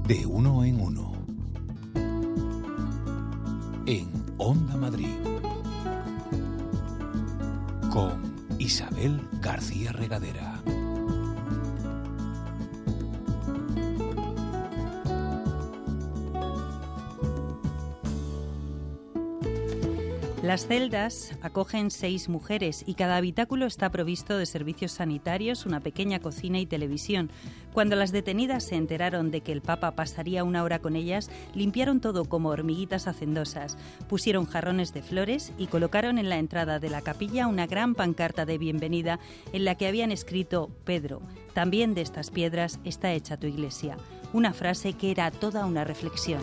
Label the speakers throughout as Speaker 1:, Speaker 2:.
Speaker 1: De uno en uno. En Onda Madrid. Con Isabel García Regadera.
Speaker 2: Las celdas acogen 6 mujeres y cada habitáculo está provisto de servicios sanitarios, una pequeña cocina y televisión. Cuando las detenidas se enteraron de que el Papa pasaría una hora con ellas, limpiaron todo como hormiguitas hacendosas, pusieron jarrones de flores y colocaron en la entrada de la capilla una gran pancarta de bienvenida en la que habían escrito: Pedro, también de estas piedras está hecha tu iglesia. Una frase que era toda una reflexión.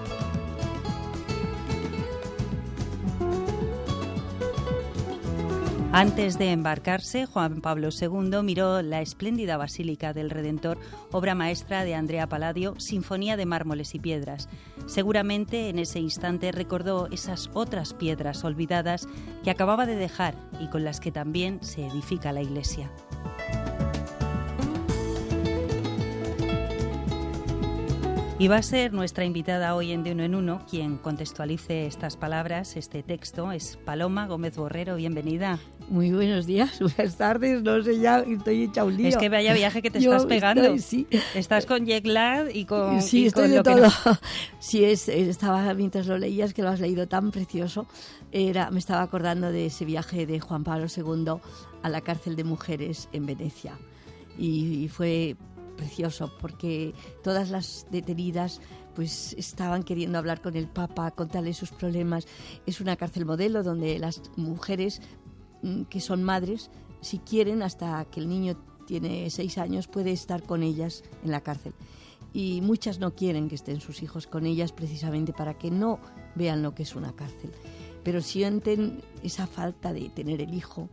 Speaker 2: Antes de embarcarse, Juan Pablo II miró la espléndida Basílica del Redentor, obra maestra de Andrea Palladio, sinfonía de mármoles y piedras. Seguramente en ese instante recordó esas otras piedras olvidadas que acababa de dejar y con las que también se edifica la iglesia. Y va a ser nuestra invitada hoy en De Uno en Uno quien contextualice estas palabras, este texto. Es Paloma Gómez Borrero, bienvenida.
Speaker 3: Muy buenos días, buenas tardes, no sé, ya estoy hecha un lío.
Speaker 2: Es que vaya viaje que te estás pegando.
Speaker 3: Sí.
Speaker 2: Estás con jet lag y con...
Speaker 3: Sí,
Speaker 2: y
Speaker 3: estoy
Speaker 2: con
Speaker 3: de
Speaker 2: lo
Speaker 3: todo.
Speaker 2: Que no...
Speaker 3: Sí, estaba mientras lo leías, que lo has leído tan precioso, me estaba acordando de ese viaje de Juan Pablo II a la cárcel de mujeres en Venecia. Y fue precioso porque todas las detenidas pues estaban queriendo hablar con el Papa, contarle sus problemas. Es una cárcel modelo donde las mujeres que son madres, si quieren, hasta que el niño tiene 6 años, puede estar con ellas en la cárcel. Y muchas no quieren que estén sus hijos con ellas precisamente para que no vean lo que es una cárcel. Pero sienten esa falta de tener el hijo,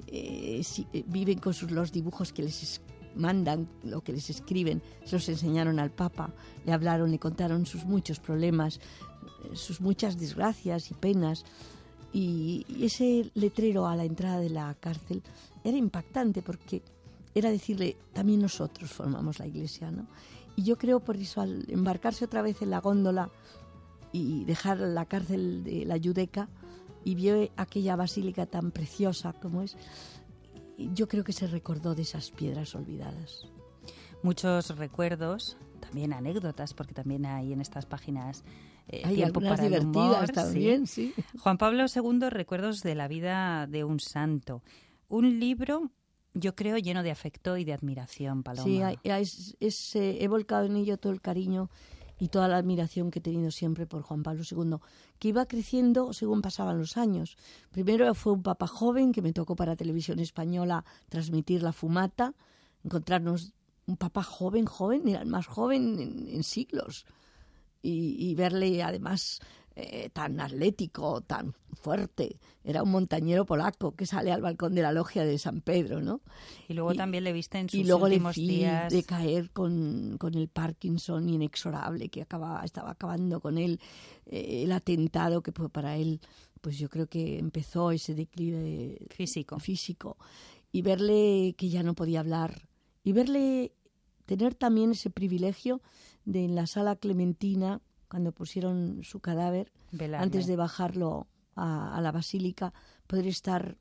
Speaker 3: viven con los dibujos que les mandan, lo que les escriben, se los enseñaron al Papa, le hablaron, le contaron sus muchos problemas, sus muchas desgracias y penas. Y ese letrero a la entrada de la cárcel era impactante porque era decirle, también nosotros formamos la iglesia, ¿no? Y yo creo por eso, al embarcarse otra vez en la góndola y dejar la cárcel de la Giudecca y vio aquella basílica tan preciosa como es, yo creo que se recordó de esas piedras olvidadas.
Speaker 2: Muchos recuerdos, también anécdotas, porque también hay en estas páginas
Speaker 3: hay
Speaker 2: tiempo
Speaker 3: algunas
Speaker 2: para el
Speaker 3: divertidas
Speaker 2: humor,
Speaker 3: también, sí.
Speaker 2: Juan Pablo II, Recuerdos de la vida de un santo. Un libro, yo creo, lleno de afecto y de admiración, Paloma.
Speaker 3: Sí, he volcado en ello todo el cariño y toda la admiración que he tenido siempre por Juan Pablo II, que iba creciendo según pasaban los años. Primero fue un papa joven, que me tocó para Televisión Española transmitir la fumata, encontrarnos un papa joven, era el más joven en siglos, y verle además tan atlético, tan fuerte. Era un montañero polaco que sale al balcón de la logia de San Pedro, ¿no?
Speaker 2: Y luego también le viste en sus
Speaker 3: últimos
Speaker 2: días.
Speaker 3: De caer con el Parkinson inexorable que estaba acabando con él, el atentado que fue para él, pues yo creo que empezó ese declive físico. Y verle que ya no podía hablar, y verle tener también ese privilegio de en la Sala Clementina, cuando pusieron su cadáver,
Speaker 2: velarle,
Speaker 3: antes de bajarlo a la basílica, poder estar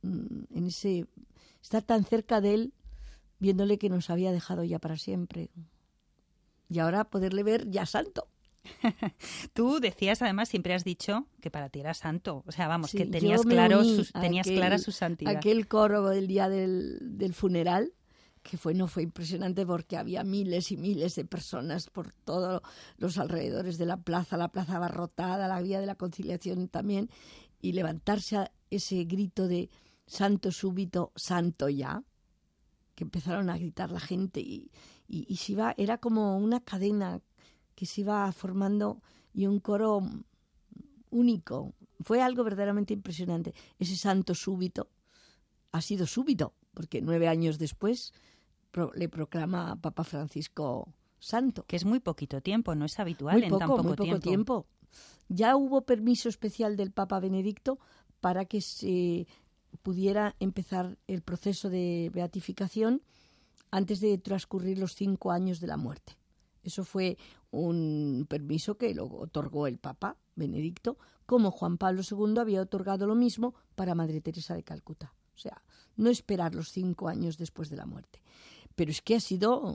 Speaker 3: estar tan cerca de él, viéndole que nos había dejado ya para siempre. Y ahora poderle ver ya santo.
Speaker 2: Tú decías, además, siempre has dicho que para ti era santo. O sea, vamos,
Speaker 3: sí,
Speaker 2: que tenías clara su santidad.
Speaker 3: Aquel coro del día del funeral, que fue impresionante porque había miles y miles de personas por todos los alrededores de la plaza abarrotada, la vía de la Conciliación también, y levantarse a ese grito de santo súbito, santo ya, que empezaron a gritar la gente y se iba, era como una cadena que se iba formando y un coro único. Fue algo verdaderamente impresionante. Ese santo súbito ha sido súbito, porque 9 años después le proclama Papa Francisco santo.
Speaker 2: Que es muy poquito tiempo, no es habitual en tan poco tiempo.
Speaker 3: Ya hubo permiso especial del Papa Benedicto para que se pudiera empezar el proceso de beatificación antes de transcurrir los 5 años de la muerte. Eso fue un permiso que lo otorgó el Papa Benedicto, como Juan Pablo II había otorgado lo mismo para Madre Teresa de Calcuta. O sea, no esperar los 5 años después de la muerte. Pero es que ha sido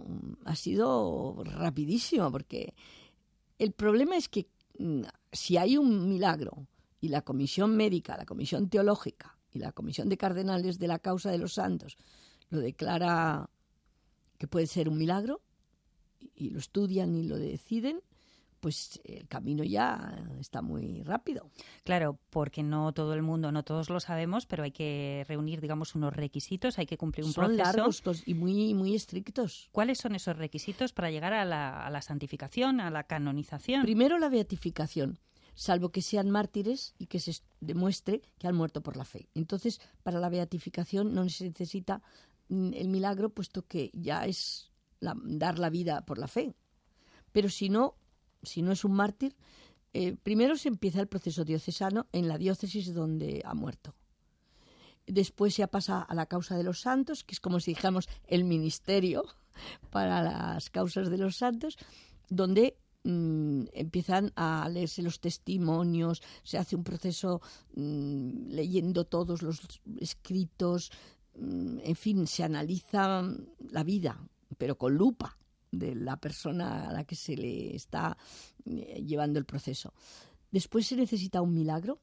Speaker 3: rapidísimo, porque el problema es que si hay un milagro y la comisión médica, la comisión teológica y la comisión de cardenales de la causa de los santos lo declara que puede ser un milagro y lo estudian y lo deciden, pues el camino ya está muy rápido.
Speaker 2: Claro, porque no todo el mundo, no todos lo sabemos, pero hay que reunir, digamos, unos requisitos, hay que cumplir un proceso.
Speaker 3: Son largos y muy, muy estrictos.
Speaker 2: ¿Cuáles son esos requisitos para llegar a la santificación, a la canonización?
Speaker 3: Primero, la beatificación, salvo que sean mártires y que se demuestre que han muerto por la fe. Entonces, para la beatificación no se necesita el milagro, puesto que ya es dar la vida por la fe. Pero si no es un mártir, primero se empieza el proceso diocesano en la diócesis donde ha muerto. Después ya pasa a la causa de los santos, que es como si dijéramos el ministerio para las causas de los santos, donde empiezan a leerse los testimonios, se hace un proceso leyendo todos los escritos, en fin, se analiza la vida, pero con lupa, de la persona a la que se le está llevando el proceso. Después se necesita un milagro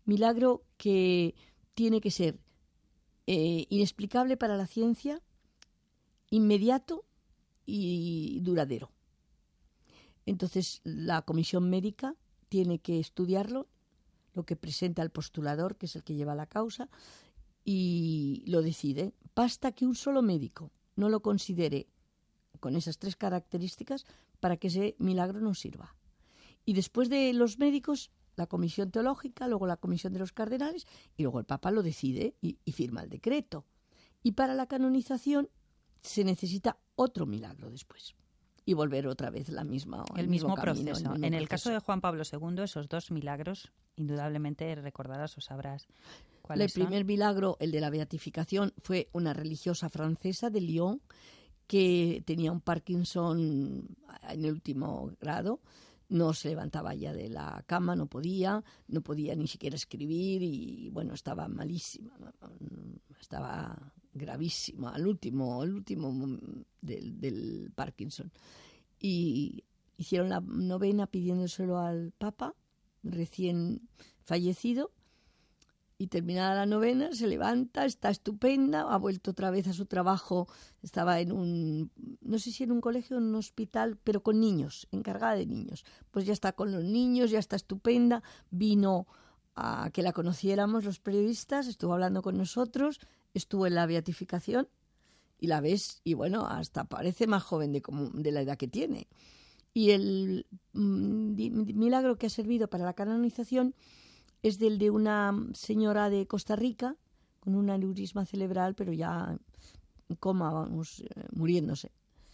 Speaker 3: que tiene que ser inexplicable para la ciencia, inmediato y duradero. Entonces la comisión médica tiene que estudiarlo, lo que presenta el postulador, que es el que lleva la causa, y lo decide. Basta que un solo médico no lo considere con esas 3 características para que ese milagro nos sirva. Y después de los médicos, la comisión teológica, luego la comisión de los cardenales, y luego el Papa lo decide y firma el decreto. Y para la canonización se necesita otro milagro después. Y volver otra vez el mismo
Speaker 2: proceso. En el caso de Juan Pablo II, esos 2 milagros, indudablemente recordarás o sabrás cuáles son.
Speaker 3: El primer milagro, el de la beatificación, fue una religiosa francesa de Lyon que tenía un Parkinson en el último grado, no se levantaba ya de la cama, no podía ni siquiera escribir y bueno, estaba malísima, estaba gravísima, al último del Parkinson. Y hicieron la novena pidiéndoselo al Papa, recién fallecido, y terminada la novena se levanta, está estupenda, ha vuelto otra vez a su trabajo, estaba no sé si en un colegio o en un hospital, pero con niños, encargada de niños. Pues ya está con los niños, ya está estupenda, vino a que la conociéramos los periodistas, estuvo hablando con nosotros, estuvo en la beatificación y la ves, y bueno, hasta parece más joven de la edad que tiene. Y el milagro que ha servido para la canonización es del de una señora de Costa Rica con un aneurisma cerebral, pero ya en coma, vamos, muriéndose,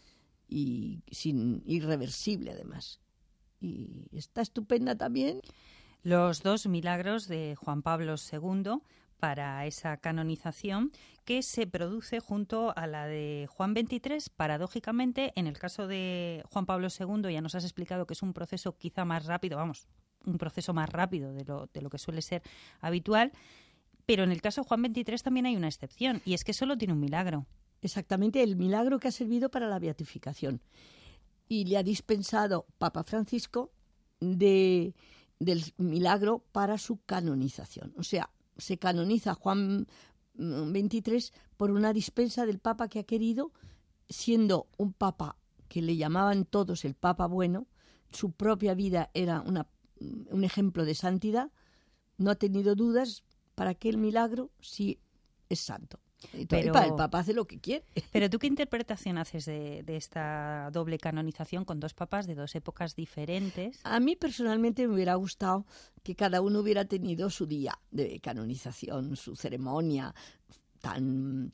Speaker 3: y irreversible además. Y está estupenda también.
Speaker 2: Los 2 milagros de Juan Pablo II para esa canonización que se produce junto a la de Juan XXIII, paradójicamente. En el caso de Juan Pablo II ya nos has explicado que es un proceso quizá más rápido, un proceso más rápido de lo que suele ser habitual, pero en el caso de Juan XXIII también hay una excepción, y es que solo tiene un milagro.
Speaker 3: Exactamente, el milagro que ha servido para la beatificación. Y le ha dispensado Papa Francisco del milagro para su canonización. O sea, se canoniza Juan XXIII por una dispensa del Papa que ha querido, siendo un Papa que le llamaban todos el Papa bueno, su propia vida era un ejemplo de santidad, no ha tenido dudas para que el milagro sí es santo. Y el Papa hace lo que quiere.
Speaker 2: Pero ¿tú qué interpretación haces de esta doble canonización con 2 papas de 2 épocas diferentes?
Speaker 3: A mí personalmente me hubiera gustado que cada uno hubiera tenido su día de canonización, su ceremonia tan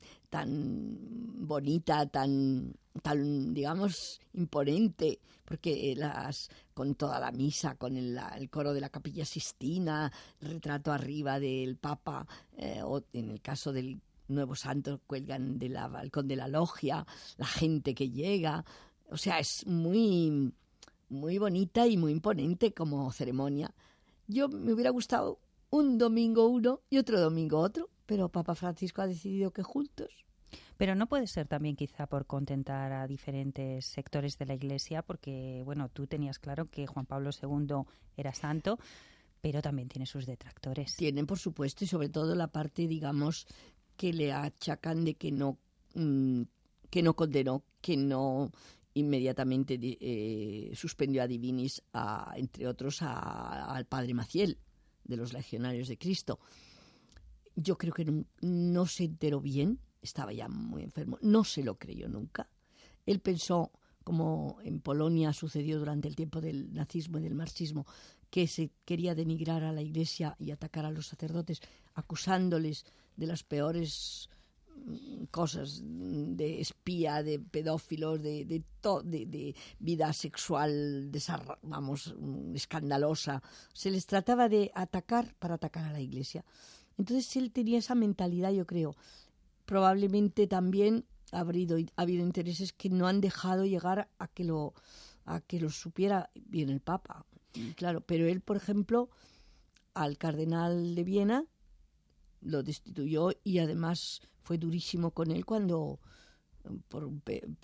Speaker 3: bonita, tan digamos imponente, porque con toda la misa, con el coro de la Capilla Sistina, el retrato arriba del Papa, o en el caso del Nuevo Santo cuelgan del balcón de la logia, la gente que llega, O sea, es muy, muy bonita y muy imponente como ceremonia. Yo me hubiera gustado un domingo uno y otro domingo otro, pero Papa Francisco ha decidido que juntos.
Speaker 2: Pero no puede ser también quizá por contentar a diferentes sectores de la Iglesia, porque, bueno, tú tenías claro que Juan Pablo II era santo, pero también tiene sus detractores.
Speaker 3: Tienen, por supuesto, y sobre todo la parte, digamos, que le achacan de que no condenó, que no inmediatamente suspendió a divinis, entre otros, al padre Maciel, de los Legionarios de Cristo. Yo creo que no se enteró bien, estaba ya muy enfermo, no se lo creyó nunca. Él pensó, como en Polonia sucedió durante el tiempo del nazismo y del marxismo, que se quería denigrar a la Iglesia y atacar a los sacerdotes, acusándoles de las peores cosas, de espía, de pedófilos, de vida sexual, escandalosa. Se les trataba de atacar para atacar a la Iglesia. Entonces él tenía esa mentalidad, yo creo. Probablemente también ha habido intereses que no han dejado llegar a que lo supiera bien el Papa. Y claro, pero él, por ejemplo, al cardenal de Viena lo destituyó y además fue durísimo con él cuando por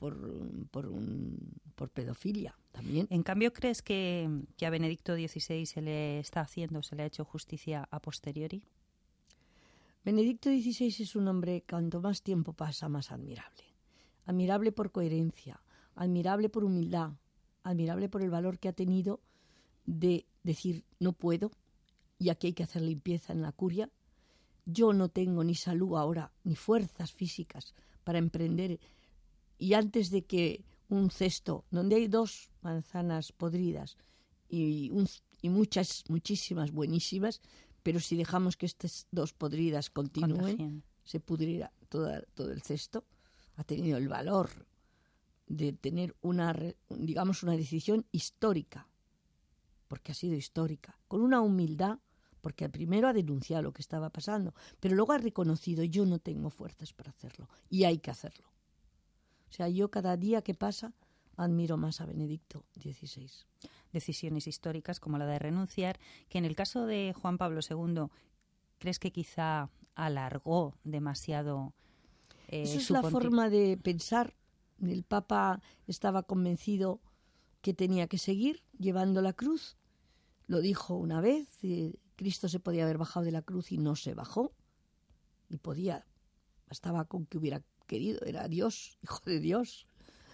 Speaker 3: pedofilia también.
Speaker 2: En cambio, ¿crees que a Benedicto XVI se le ha hecho justicia a posteriori?
Speaker 3: Benedicto XVI es un hombre, cuanto más tiempo pasa, más admirable. Admirable por coherencia, admirable por humildad, admirable por el valor que ha tenido de decir no puedo y aquí hay que hacer limpieza en la curia. Yo no tengo ni salud ahora, ni fuerzas físicas para emprender. Y antes de que un cesto donde hay 2 manzanas podridas y muchísimas buenísimas, pero si dejamos que estas 2 podridas continúen, se pudrirá todo el cesto. Ha tenido el valor de tener una decisión histórica, porque ha sido histórica, con una humildad, porque primero ha denunciado lo que estaba pasando, pero luego ha reconocido, yo no tengo fuerzas para hacerlo, y hay que hacerlo. O sea, yo cada día que pasa admiro más a Benedicto XVI.
Speaker 2: Decisiones históricas como la de renunciar, que en el caso de Juan Pablo II, ¿crees que quizá alargó demasiado
Speaker 3: Eso es la forma de pensar. El Papa estaba convencido que tenía que seguir llevando la cruz. Lo dijo una vez, Cristo se podía haber bajado de la cruz y no se bajó. Y bastaba con que hubiera querido, era Dios, hijo de Dios.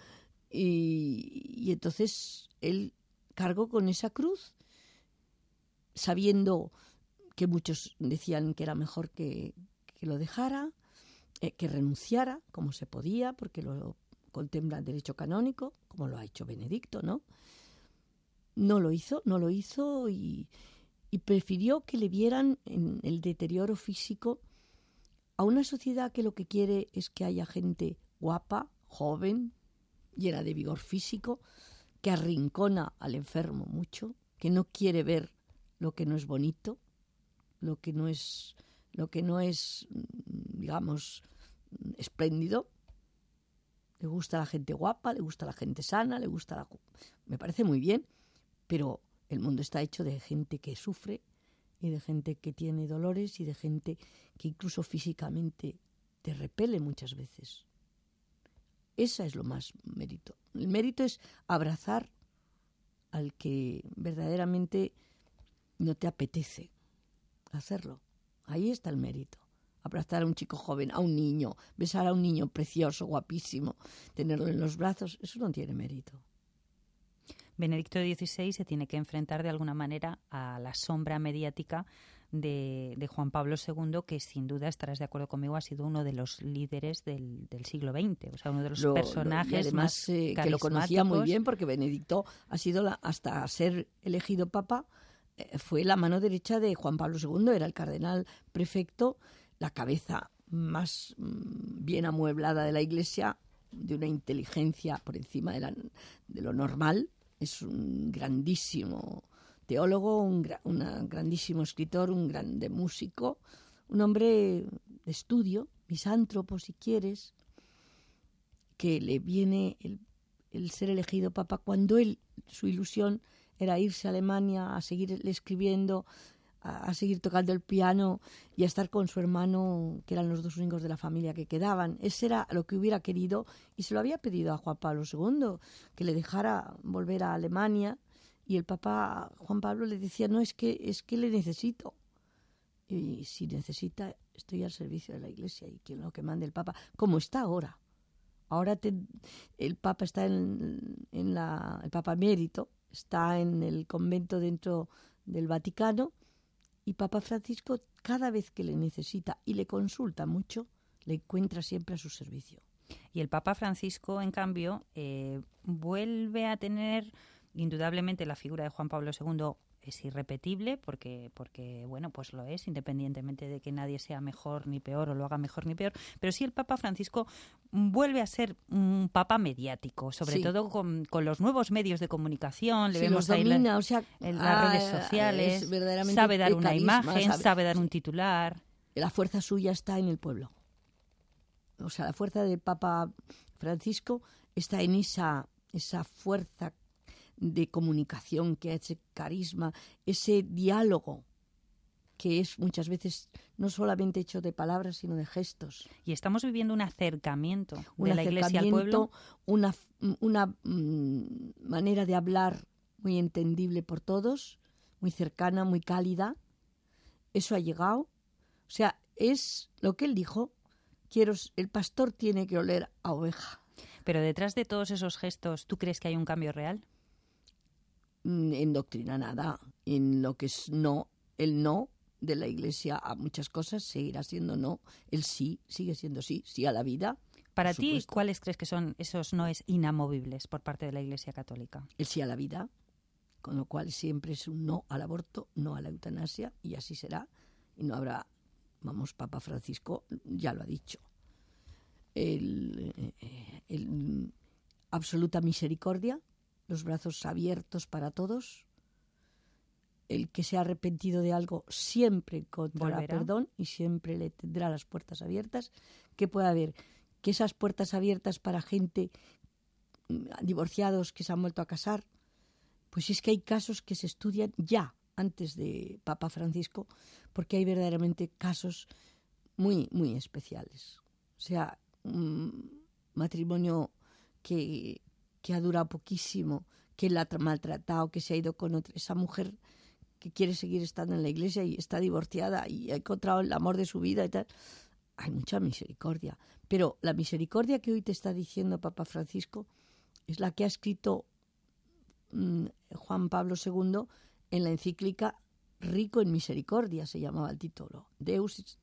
Speaker 3: Y entonces él cargó con esa cruz, sabiendo que muchos decían que era mejor que lo dejara, que renunciara, como se podía, porque lo contempla el derecho canónico, como lo ha hecho Benedicto, ¿no? No lo hizo y prefirió que le vieran en el deterioro físico a una sociedad que lo que quiere es que haya gente guapa, joven, llena de vigor físico, que arrincona al enfermo mucho, que no quiere ver lo que no es bonito, lo que no es, digamos, espléndido. Le gusta la gente guapa, le gusta la gente sana, me parece muy bien, pero el mundo está hecho de gente que sufre y de gente que tiene dolores y de gente que incluso físicamente te repele muchas veces. Esa es lo más mérito. El mérito es abrazar al que verdaderamente no te apetece hacerlo. Ahí está el mérito. Abrazar a un chico joven, a un niño, besar a un niño precioso, guapísimo, tenerlo en los brazos, eso no tiene mérito.
Speaker 2: Benedicto XVI se tiene que enfrentar de alguna manera a la sombra mediática de Juan Pablo II, que sin duda, estarás de acuerdo conmigo, ha sido uno de los líderes del siglo XX, o sea, uno de los personajes
Speaker 3: y además,
Speaker 2: más carismáticos.
Speaker 3: Que lo conocía muy bien, porque Benedicto ha sido, hasta ser elegido papa, fue la mano derecha de Juan Pablo II, era el cardenal prefecto, la cabeza más bien amueblada de la Iglesia, de una inteligencia por encima de lo normal. Es un grandísimo teólogo, un grandísimo escritor, un grande músico, un hombre de estudio, misántropo si quieres, que le viene el ser elegido papa, cuando su ilusión era irse a Alemania a seguir escribiendo, a seguir tocando el piano y a estar con su hermano, que eran los dos únicos de la familia que quedaban. Ese era lo que hubiera querido, y se lo había pedido a Juan Pablo II, que le dejara volver a Alemania, y el Papa Juan Pablo le decía, no, es que le necesito. Y si necesita, estoy al servicio de la Iglesia, y quien lo que mande el Papa, como está ahora. Ahora el Papa está el Papa emérito, está en el convento dentro del Vaticano, y Papa Francisco, cada vez que le necesita y le consulta mucho, le encuentra siempre a su servicio.
Speaker 2: Y el Papa Francisco, en cambio, vuelve a tener, indudablemente, la figura de Juan Pablo II es irrepetible, porque bueno, pues lo es, independientemente de que nadie sea mejor ni peor o lo haga mejor ni peor. Pero sí, el Papa Francisco vuelve a ser un papa mediático, sobre todo con los nuevos medios de comunicación. Le vemos ahí en las redes sociales, sabe dar una imagen, sabe dar un titular.
Speaker 3: La fuerza suya está en el pueblo. O sea, la fuerza del Papa Francisco está en esa fuerza de comunicación, que ese carisma, ese diálogo que es muchas veces no solamente hecho de palabras, sino de gestos.
Speaker 2: Y estamos viviendo un acercamiento de la Iglesia al pueblo.
Speaker 3: Una manera de hablar muy entendible por todos, muy cercana, muy cálida. Eso ha llegado. O sea, es lo que él dijo, el pastor tiene que oler a oveja.
Speaker 2: Pero detrás de todos esos gestos, ¿tú crees que hay un cambio real?
Speaker 3: En doctrina nada. En lo que es el no de la Iglesia a muchas cosas seguirá siendo no. El sí sigue siendo sí. Sí a la vida.
Speaker 2: Para ti, ¿cuáles crees que son esos noes inamovibles por parte de la Iglesia Católica?
Speaker 3: El sí a la vida, con lo cual siempre es un no al aborto, no a la eutanasia, y así será. Y no habrá, Papa Francisco ya lo ha dicho. Absoluta misericordia, los brazos abiertos para todos. El que se ha arrepentido de algo siempre encontrará perdón y siempre le tendrá las puertas abiertas. Que pueda haber que esas puertas abiertas para gente, divorciados que se han vuelto a casar, pues es que hay casos que se estudian ya antes de Papa Francisco, porque hay verdaderamente casos muy, muy especiales. O sea, un matrimonio que ha durado poquísimo, que la ha maltratado, que se ha ido con otra, esa mujer que quiere seguir estando en la Iglesia y está divorciada y ha encontrado el amor de su vida y tal. Hay mucha misericordia, pero la misericordia que hoy te está diciendo Papa Francisco es la que ha escrito Juan Pablo II en la encíclica Rico en misericordia, se llamaba el título. Deus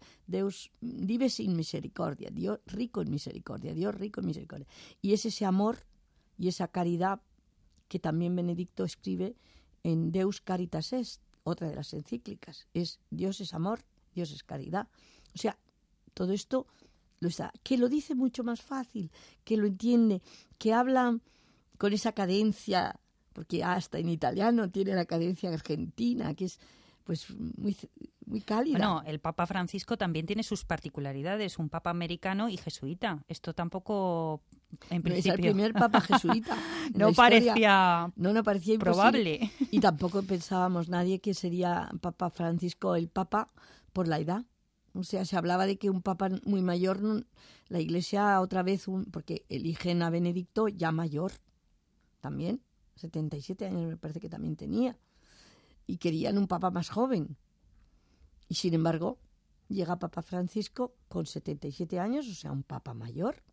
Speaker 3: dives in misericordia, Dios rico en misericordia, Dios rico en misericordia. Y es ese amor y esa caridad que también Benedicto escribe en Deus Caritas Est, otra de las encíclicas. Es Dios es amor, Dios es caridad. O sea, todo esto que lo dice mucho más fácil, que lo entiende, que habla con esa cadencia, porque hasta en italiano tiene la cadencia argentina, que es pues muy, muy cálida.
Speaker 2: Bueno, el Papa Francisco también tiene sus particularidades, un papa americano y jesuita. Esto tampoco, en principio...
Speaker 3: Es el primer papa jesuita.
Speaker 2: No parecía
Speaker 3: probable. Y tampoco pensábamos nadie que sería Papa Francisco el papa por la edad. O sea, se hablaba de que un papa muy mayor, la Iglesia otra vez, porque eligen a Benedicto ya mayor también, 77 años me parece que también tenía, y querían un papa más joven. Y sin embargo, llega Papa Francisco con 77 años, o sea, un papa mayor,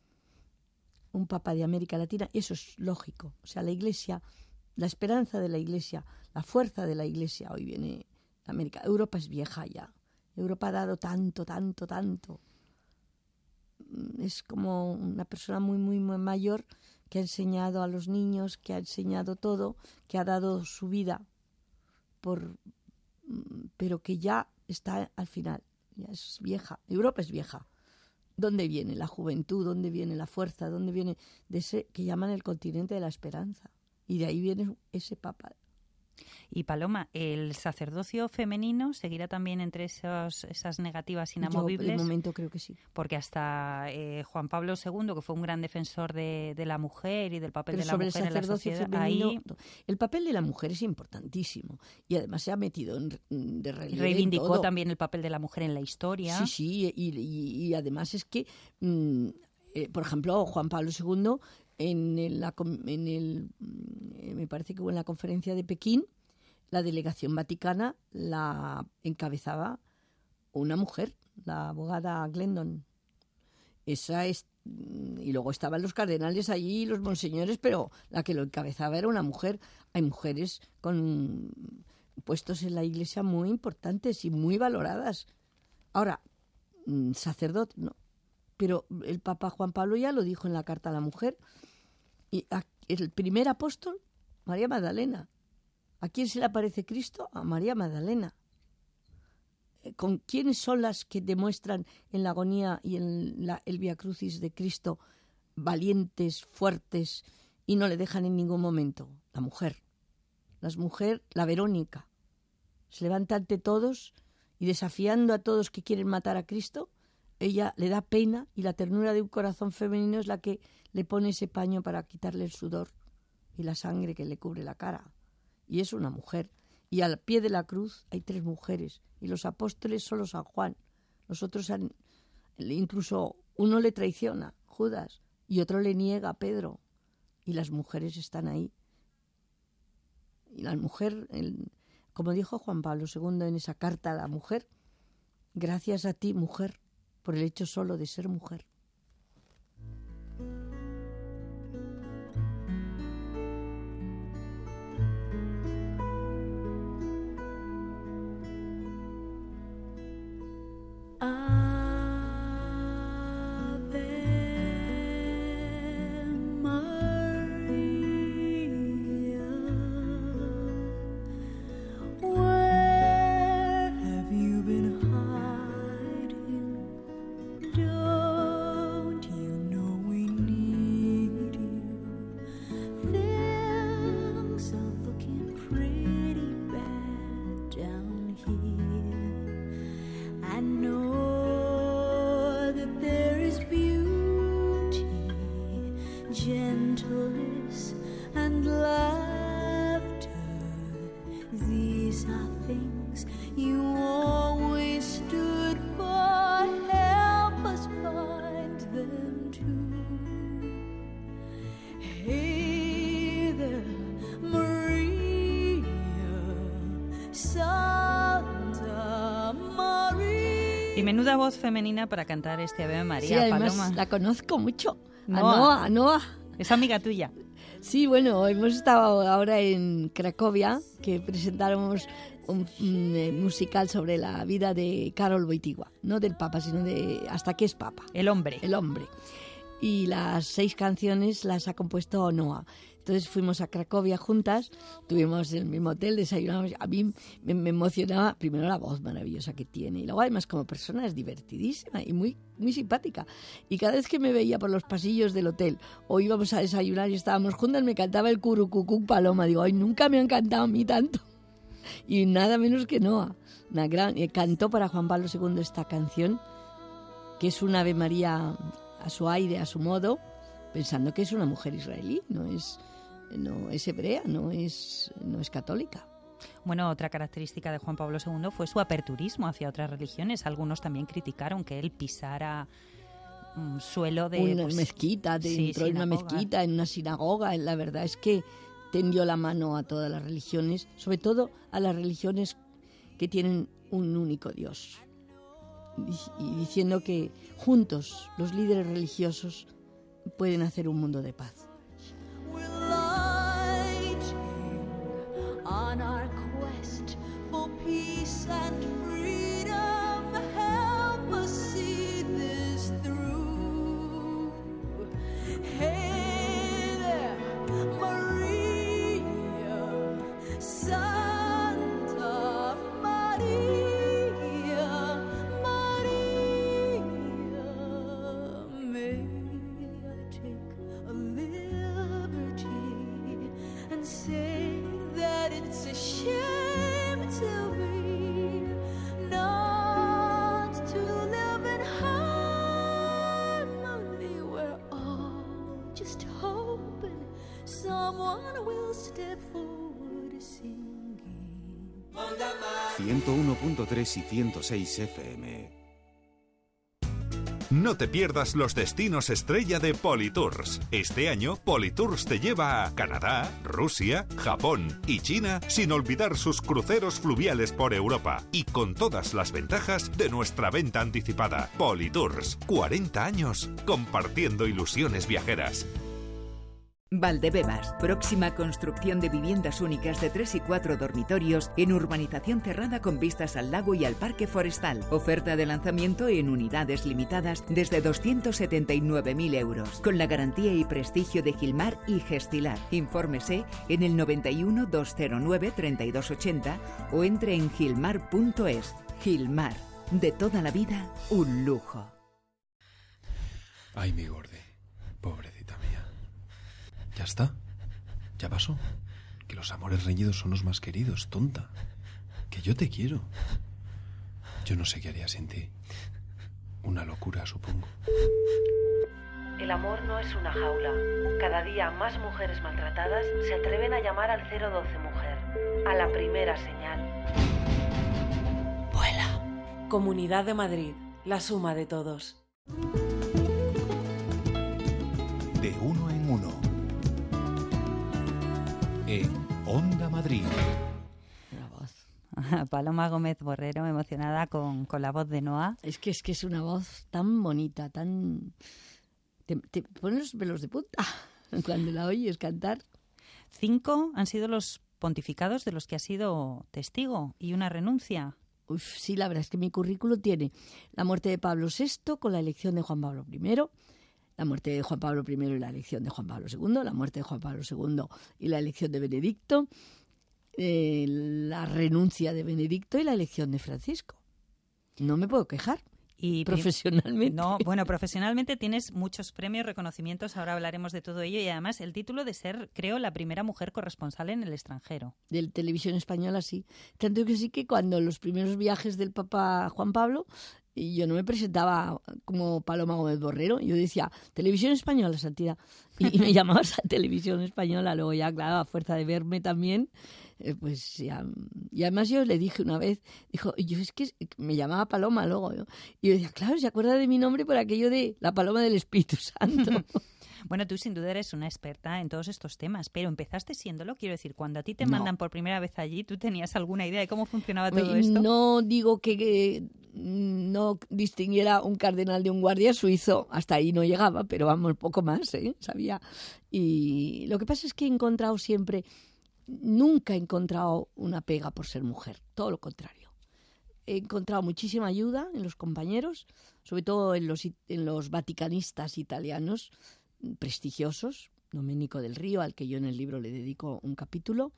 Speaker 3: un papa de América Latina. Eso es lógico. O sea, la Iglesia, la esperanza de la Iglesia, la fuerza de la Iglesia hoy viene de América. Europa es vieja ya. Europa ha dado tanto, tanto, tanto. Es como una persona muy, muy, muy mayor que ha enseñado a los niños, que ha enseñado todo, que ha dado su vida, pero que ya está al final. Ya es vieja. Europa es vieja. ¿Dónde viene la juventud? ¿Dónde viene la fuerza? ¿Dónde viene de ese que llaman el continente de la esperanza? Y de ahí viene ese papa.
Speaker 2: Y Paloma, ¿el sacerdocio femenino seguirá también entre esas negativas inamovibles?
Speaker 3: Yo, de momento, creo que sí.
Speaker 2: Porque hasta Juan Pablo II, que fue un gran defensor de la mujer y del papel de la mujer en la sociedad,
Speaker 3: femenino, el papel de la mujer es importantísimo. Y además se ha metido de relieve.
Speaker 2: Reivindicó
Speaker 3: todo.
Speaker 2: también el papel de la mujer en la historia.
Speaker 3: Sí, y además es que, por ejemplo, Juan Pablo II, me parece que en la conferencia de Pekín, la delegación vaticana la encabezaba una mujer, la abogada Glendon. Esa es, y luego estaban los cardenales allí, los monseñores, pero la que lo encabezaba era una mujer. Hay mujeres con puestos en la Iglesia muy importantes y muy valoradas. Ahora, sacerdote, no. Pero el Papa Juan Pablo ya lo dijo en la Carta a la Mujer. Y el primer apóstol, María Magdalena. ¿A quién se le aparece Cristo? A María Magdalena. ¿Con quiénes son las que demuestran en la agonía y en el Vía Crucis de Cristo valientes, fuertes y no le dejan en ningún momento? La mujer. La Verónica. Se levanta ante todos y desafiando a todos que quieren matar a Cristo, ella le da pena y la ternura de un corazón femenino es la que le pone ese paño para quitarle el sudor y la sangre que le cubre la cara. Y es una mujer. Y al pie de la cruz hay 3 mujeres. Y los apóstoles solo San Juan. Los otros incluso uno le traiciona, Judas, y otro le niega, Pedro. Y las mujeres están ahí. Y la mujer, como dijo Juan Pablo II en esa carta a la mujer, gracias a ti, mujer, por el hecho solo de ser mujer.
Speaker 2: Y menuda voz femenina para cantar este Ave María,
Speaker 3: sí, además,
Speaker 2: Paloma.
Speaker 3: La conozco mucho.
Speaker 2: Noa.
Speaker 3: A Noa.
Speaker 2: Es amiga tuya.
Speaker 3: Sí, bueno, hemos estado ahora en Cracovia, que presentáramos un musical sobre la vida de Karol Wojtyła, no del Papa, sino de hasta que es Papa.
Speaker 2: El hombre.
Speaker 3: El hombre. Y las 6 canciones las ha compuesto Noa. Entonces fuimos a Cracovia juntas, tuvimos el mismo hotel, desayunamos. A mí me emocionaba primero la voz maravillosa que tiene y luego además como persona es divertidísima y muy, muy simpática. Y cada vez que me veía por los pasillos del hotel o íbamos a desayunar y estábamos juntas, me cantaba el Curucucú Paloma. Digo, ay, nunca me han cantado a mí tanto. Y nada menos que Noa. Cantó para Juan Pablo II esta canción, que es una Ave María a su aire, a su modo, pensando que es una mujer israelí, no es hebrea, no es católica.
Speaker 2: Bueno, otra característica de Juan Pablo II fue su aperturismo hacia otras religiones. Algunos también criticaron que él pisara suelo de...
Speaker 3: Una mezquita, entró en una mezquita, en una sinagoga. La verdad es que tendió la mano a todas las religiones, sobre todo a las religiones que tienen un único Dios. Y diciendo que juntos los líderes religiosos pueden hacer un mundo de paz.
Speaker 4: On our quest for peace and freedom, help us see this through. Hey there, Maria, Santa Maria, Maria, may I take a little step forward singing.
Speaker 5: 101.3 y 106 FM.
Speaker 6: No te pierdas los destinos estrella de Politours. Este año, Politours te lleva a Canadá, Rusia, Japón y China, sin olvidar sus cruceros fluviales por Europa y con todas las ventajas de nuestra venta anticipada. Politours, 40 años compartiendo ilusiones viajeras.
Speaker 7: Valdebebas, próxima construcción de viviendas únicas de 3 y 4 dormitorios en urbanización cerrada con vistas al lago y al parque forestal. Oferta de lanzamiento en unidades limitadas desde 279.000 euros, con la garantía y prestigio de Gilmar y Gestilar. Infórmese en el 91 209 3280 o entre en gilmar.es. Gilmar, de toda la vida, un lujo.
Speaker 8: Ay, mi gorde, pobrecita mía. Ya está, ya pasó. Que los amores reñidos son los más queridos, tonta. Que yo te quiero. Yo no sé qué haría sin ti. Una locura, supongo.
Speaker 9: El amor no es una jaula. Cada día más mujeres maltratadas se atreven a llamar al 012 Mujer, a la primera señal. Vuela. Comunidad de Madrid, la suma de todos.
Speaker 1: De uno en uno. En Onda Madrid.
Speaker 3: La voz.
Speaker 2: Paloma Gómez Borrero, emocionada con la voz de Noa.
Speaker 3: Es que es una voz tan bonita, tan... Te pones los pelos de punta cuando la oyes cantar.
Speaker 2: 5 han sido los pontificados de los que has sido testigo y una renuncia.
Speaker 3: Uf, sí, la verdad es que mi currículo tiene la muerte de Pablo VI con la elección de Juan Pablo I, la muerte de Juan Pablo I y la elección de Juan Pablo II, la muerte de Juan Pablo II y la elección de Benedicto, la renuncia de Benedicto y la elección de Francisco. No me puedo quejar. Y profesionalmente.
Speaker 2: No, bueno, profesionalmente tienes muchos premios, reconocimientos, ahora hablaremos de todo ello y además el título de ser, creo, la primera mujer corresponsal en el extranjero.
Speaker 3: De Televisión Española, sí. Tanto que sí que cuando los primeros viajes del Papa Juan Pablo, y yo no me presentaba como Paloma Gómez Borrero, yo decía Televisión Española, Santidad, y me llamabas a Televisión Española, luego ya, claro, a fuerza de verme también, pues ya. Y además yo le dije una vez, dijo, yo es que me llamaba Paloma luego, ¿no? Y yo decía, claro, se acuerda de mi nombre por aquello de la Paloma del Espíritu Santo.
Speaker 2: Bueno, tú sin duda eres una experta en todos estos temas, pero empezaste siéndolo, quiero decir, cuando a ti te mandan por primera vez allí, ¿tú tenías alguna idea de cómo funcionaba todo esto?
Speaker 3: No digo que no distinguiera un cardenal de un guardia suizo, hasta ahí no llegaba, pero vamos, poco más, sabía. Y lo que pasa es que he encontrado siempre, nunca he encontrado una pega por ser mujer, todo lo contrario. He encontrado muchísima ayuda en los compañeros, sobre todo en los vaticanistas italianos, prestigiosos, Domenico del Río, al que yo en el libro le dedico un capítulo,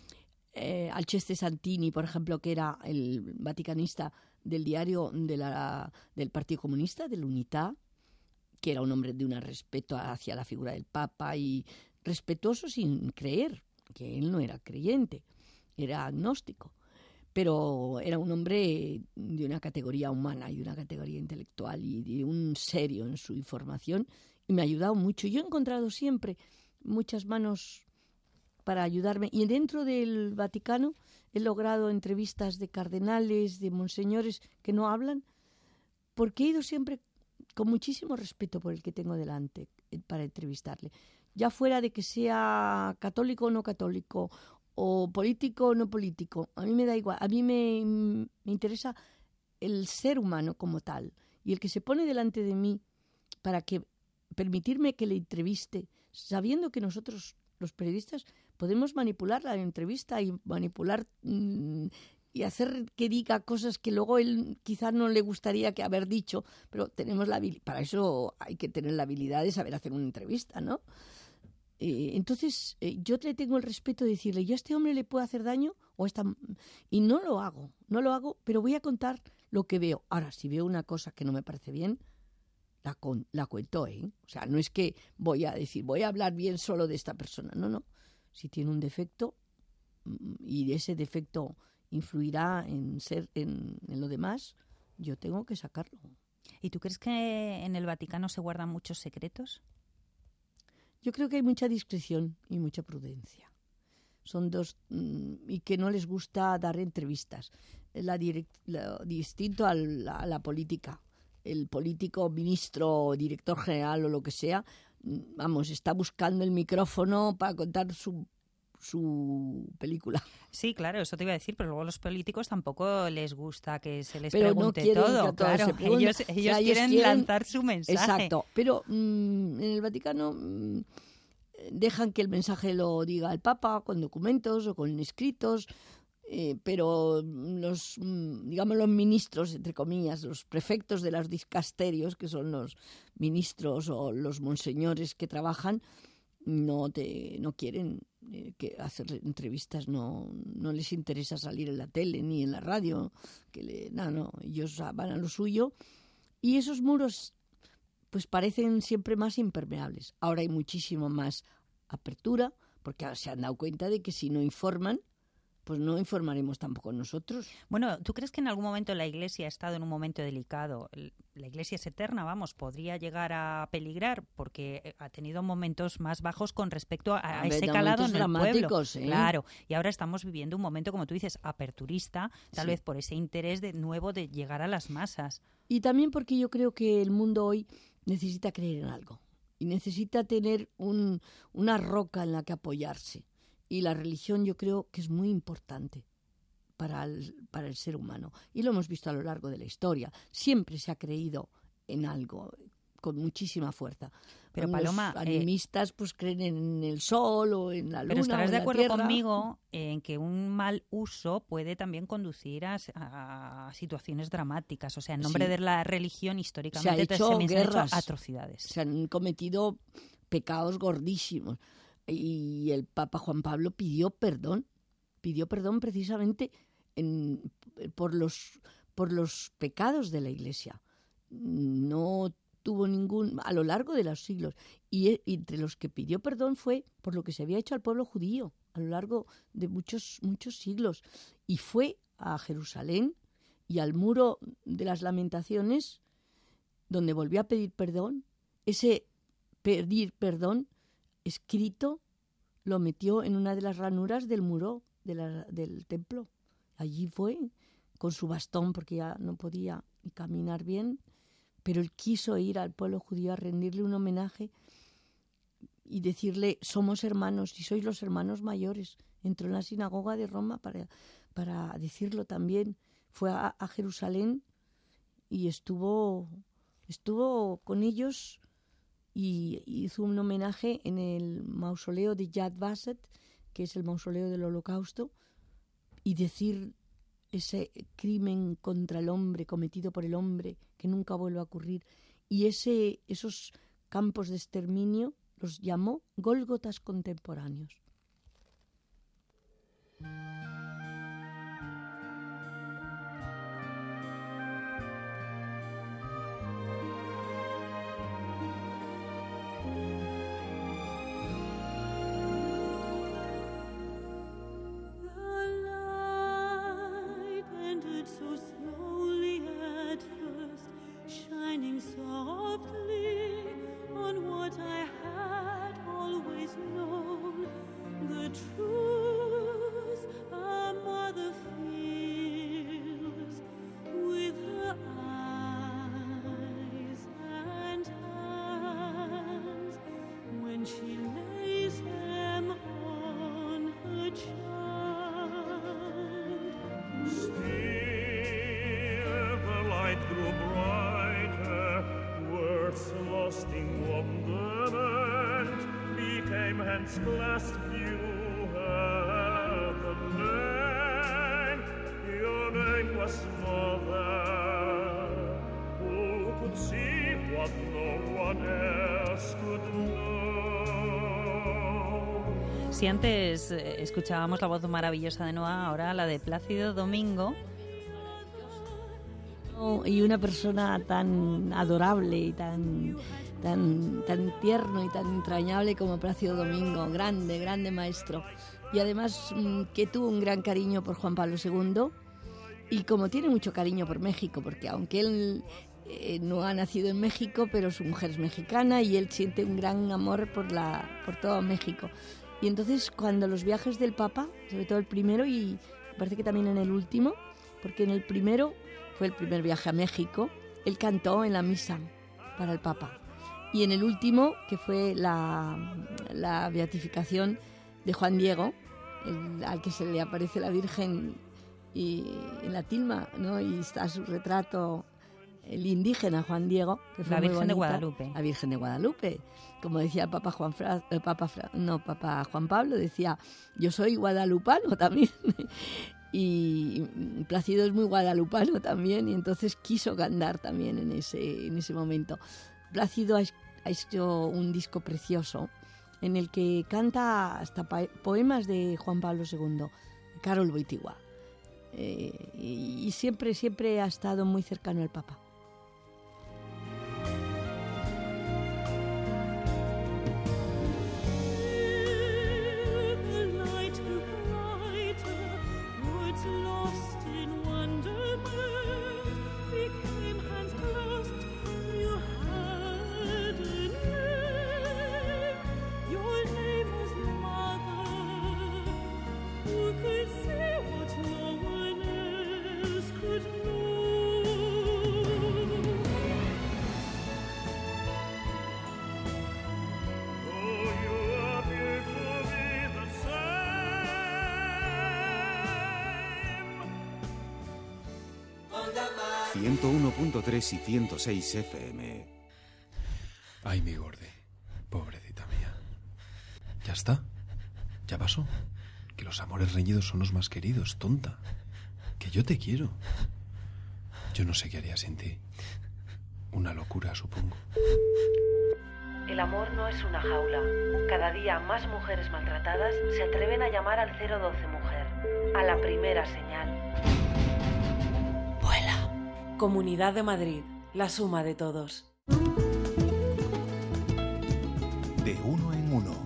Speaker 3: Alceste Santini, por ejemplo, que era el vaticanista del diario del Partido Comunista, del Unità, que era un hombre de un respeto hacia la figura del Papa y respetuoso sin creer, que él no era creyente, era agnóstico, pero era un hombre de una categoría humana y de una categoría intelectual y de un serio en su información, y me ha ayudado mucho. Yo he encontrado siempre muchas manos para ayudarme, y dentro del Vaticano he logrado entrevistas de cardenales, de monseñores que no hablan, porque he ido siempre con muchísimo respeto por el que tengo delante para entrevistarle, ya fuera de que sea católico o no católico, o político o no político, a mí me da igual, a mí me interesa el ser humano como tal, y el que se pone delante de mí para permitirme que le entreviste, sabiendo que nosotros, los periodistas, podemos manipular la entrevista y manipular y hacer que diga cosas que luego él quizás no le gustaría que haber dicho, pero tenemos para eso hay que tener la habilidad de saber hacer una entrevista, ¿no? Entonces yo le tengo el respeto de decirle, yo a este hombre le puedo hacer daño y no lo hago, pero voy a contar lo que veo. Ahora, si veo una cosa que no me parece bien, la cuento, ¿eh? O sea, no es que voy a hablar bien solo de esta persona, no. Si tiene un defecto y ese defecto influirá en lo demás, yo tengo que sacarlo.
Speaker 2: ¿Y tú crees que en el Vaticano se guardan muchos secretos?
Speaker 3: Yo creo que hay mucha discreción y mucha prudencia, Son dos y que no les gusta dar entrevistas. Distinto a la política. El político, ministro, director general o lo que sea, vamos, está buscando el micrófono para contar su película.
Speaker 2: Sí, claro, eso te iba a decir, pero luego a los políticos tampoco les gusta que se les
Speaker 3: pero
Speaker 2: pregunte
Speaker 3: no
Speaker 2: todo.
Speaker 3: Claro,
Speaker 2: se pregunte. Ellos quieren lanzar su mensaje.
Speaker 3: Exacto, pero en el Vaticano dejan que el mensaje lo diga el Papa con documentos o con escritos, pero los ministros, entre comillas, los prefectos de los dicasterios, que son los ministros o los monseñores que trabajan, no quieren que hacer entrevistas, no les interesa salir en la tele ni en la radio, ellos van a lo suyo, y esos muros pues parecen siempre más impermeables. Ahora hay muchísimo más apertura, porque se han dado cuenta de que si no informan, pues no informaremos tampoco nosotros.
Speaker 2: Bueno, ¿tú crees que en algún momento la Iglesia ha estado en un momento delicado? La Iglesia es eterna, vamos, podría llegar a peligrar porque ha tenido momentos más bajos con respecto a ese calado en el pueblo. Claro, y ahora estamos viviendo un momento, como tú dices, aperturista, tal vez por ese interés de llegar a las masas.
Speaker 3: Y también porque yo creo que el mundo hoy necesita creer en algo y necesita tener una roca en la que apoyarse. Y la religión yo creo que es muy importante para el ser humano. Y lo hemos visto a lo largo de la historia. Siempre se ha creído en algo con muchísima fuerza.
Speaker 2: Pero Paloma,
Speaker 3: los animistas pues creen en el sol o en la luna.
Speaker 2: Pero estarás de acuerdo
Speaker 3: tierra
Speaker 2: conmigo en que un mal uso puede también conducir a situaciones dramáticas. O sea, en nombre de la religión históricamente se han hecho atrocidades. Se
Speaker 3: han cometido pecados gordísimos. Y el Papa Juan Pablo pidió perdón precisamente por los pecados de la Iglesia. No tuvo a lo largo de los siglos. Y entre los que pidió perdón fue por lo que se había hecho al pueblo judío a lo largo de muchos siglos. Y fue a Jerusalén y al Muro de las Lamentaciones, donde volvió a pedir perdón. Ese pedir perdón escrito lo metió en una de las ranuras del muro del templo. Allí fue con su bastón porque ya no podía caminar bien, pero él quiso ir al pueblo judío a rendirle un homenaje y decirle: somos hermanos y sois los hermanos mayores. Entró en la sinagoga de Roma para decirlo también. Fue a Jerusalén y estuvo con ellos y hizo un homenaje en el mausoleo de Yad Vashem, que es el mausoleo del Holocausto, y decir ese crimen contra el hombre, cometido por el hombre, que nunca vuelva a ocurrir. Y esos campos de exterminio los llamó Gólgotas contemporáneos.
Speaker 2: Si antes escuchábamos la voz maravillosa de Noa, ahora la de Plácido Domingo.
Speaker 3: Y una persona tan adorable y tan tierno y tan entrañable como Plácido Domingo, grande maestro. Y además que tuvo un gran cariño por Juan Pablo II y como tiene mucho cariño por México, porque aunque él no ha nacido en México, pero su mujer es mexicana y él siente un gran amor por todo México. Y entonces cuando los viajes del Papa, sobre todo el primero y parece que también en el último, porque en el primero fue el primer viaje a México, él cantó en la misa para el Papa. Y en el último, que fue la beatificación de Juan Diego, al que se le aparece la Virgen y en la tilma, ¿no? Y está su retrato, el indígena Juan Diego, que fue
Speaker 2: la
Speaker 3: muy
Speaker 2: Virgen de
Speaker 3: bonita.
Speaker 2: Guadalupe.
Speaker 3: La Virgen de Guadalupe. Como decía el Papa Juan Pablo, decía, yo soy guadalupano también. Y Plácido es muy guadalupano también, y entonces quiso cantar también en ese momento. Plácido ha hecho un disco precioso en el que canta hasta poemas de Juan Pablo II, Karol Wojtyła. Y siempre ha estado muy cercano al Papa.
Speaker 5: ...101.3 y 106 FM.
Speaker 8: Ay, mi Gordi, pobrecita mía. ¿Ya está? ¿Ya pasó? Que los amores reñidos son los más queridos, tonta. Que yo te quiero. Yo no sé qué haría sin ti. Una locura, supongo.
Speaker 9: El amor no es una jaula. Cada día más mujeres maltratadas se atreven a llamar al 012 Mujer. A la primera señal. Vuela. Comunidad de Madrid, la suma de todos.
Speaker 1: De uno en uno.